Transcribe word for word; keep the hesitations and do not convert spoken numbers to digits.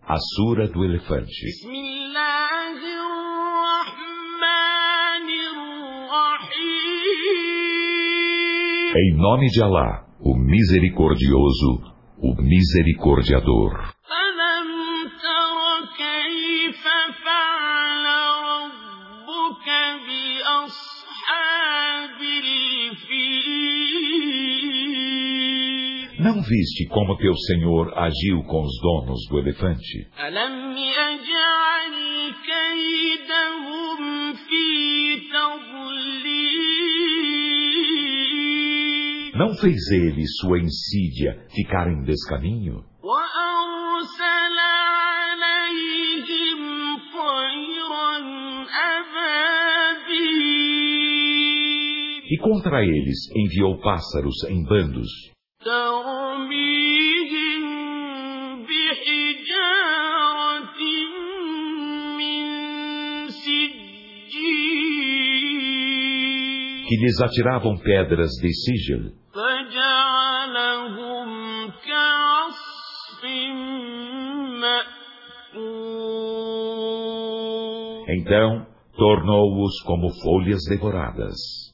A Sura do Elefante. Em nome de Alá, o Misericordioso, o Misericordiador. Não viste como teu Senhor agiu com os donos do elefante? Não fez ele sua insídia ficar em descaminho? E contra eles enviou pássaros em bandos, que lhes atiravam pedras de sigil. Então tornou-os como folhas devoradas.